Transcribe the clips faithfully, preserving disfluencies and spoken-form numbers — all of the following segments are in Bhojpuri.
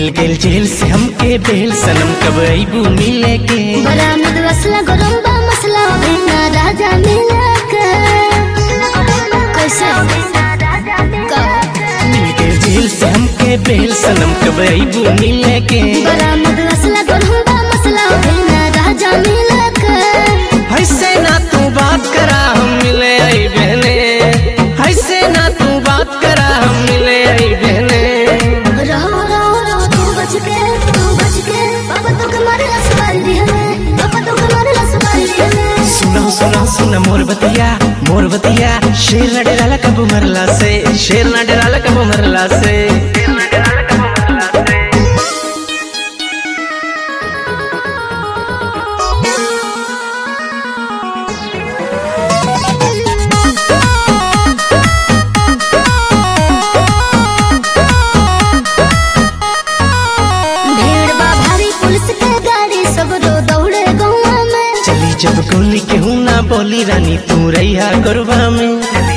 गेल जेल से हमके बेल, सनम कब अइबू मिले के। बरामद असला गरम बा मसला बिना राजा मिला के। कैसे मिल गेल जेल से हमके बेल, सनम कब अइबू मिले के। बरामद असला गरम बा मसला बिना राजा मिला के। ऐसे ना तू बात करा हम मिले आई बहने, ऐसे ना तू बात करा हम मिले आई बहने। रहो रहो रहो तू बच के, तू बच के, पापा तो कमारे लसवारी दी हमें, पापा तो कमारे लसवारी दी हमें। सुना सुना सुना मोर बतिया, मोर बतिया, शेर ना डराला कब मरला से, शेर ना डराला कब मरला से। भीड़ बा भारी पुलिस के गाड़ी सब रो दौड़े गौवा में। चली जब गोली केहू ना बोली रानी तू रैया गरबा में।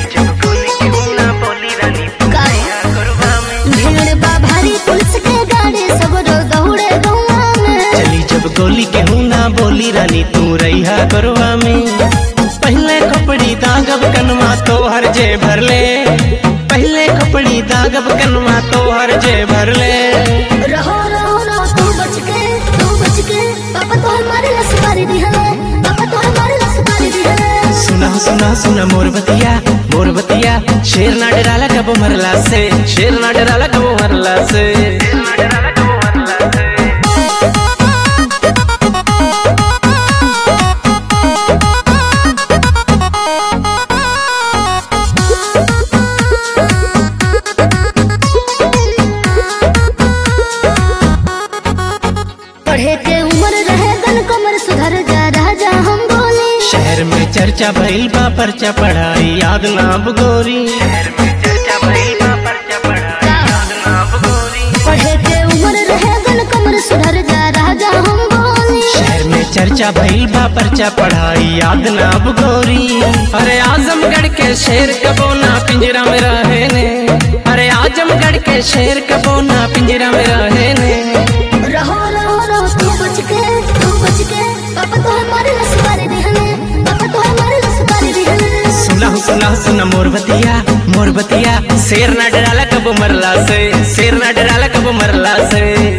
भीड़ बा भारी पुलिस के गाड़ी सब रो दौड़े गौवा में। चली जब गोली केहू ना बोली रानी तू रैया गरबा में। पहले कपड़ी दागब कनमा तो हर जे भरले, पहले कपड़ी दागब कनमा तो हर जे भरले। रहो रहो रहो तू बच के, तू बच के, पापा तो हमारे लसवारी दी हमें, पापा तो हमारे लसवारी दी हमें। सुना सुना सुना मोर बतिया, मोर बतिया, शेर ना डराला कब मरला से, शेर ना डराला कब मरला से। पढ़े के उम्र रहे गन कमर सुधर जा राजा हम बोले। शहर में चर्चा भइल बा पर्चा पढ़ाई याद ना बगोरी। शहर में चर्चा भइल बा पर्चा पढ़ाई याद ना बगोरी। पढ़े के उम्र रहे गन कमर सुधर जा राजा हम बोले। शहर में चर्चा भइल बा पर्चा पढ़ाई याद ना बगोरी। अरे आजमगढ़ के शेर कबो ना पिंजरा में रहे ने, अरे आजमगढ़ के शेर कबो ना पिंजरा में रहे ने। रहो रहो रहो तू बच के, तू बच के, पापा तो हमारे लसवारी दी हमें, पापा तो हमारे लसवारी दी हमें। सुना सुना सुना मोर बतिया, मोर बतिया, शेर ना डराला कब मरला से, शेर ना डराला कब मरला से।